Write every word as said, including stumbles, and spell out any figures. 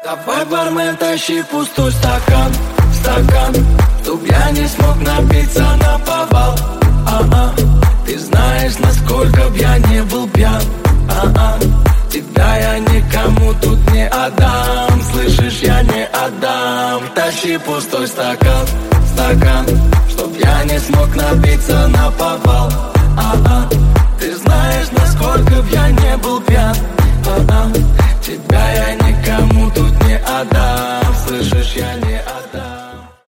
Давай, бармен, тащи пустой стакан, стакан, чтоб я не смог напиться наповал. А-а, ты знаешь, насколько б я не был пьян. А-а, тебя я никому тут не отдам. Слышишь, я не отдам. Тащи пустой стакан, стакан, чтоб я не смог напиться наповал. А-а, ты знаешь,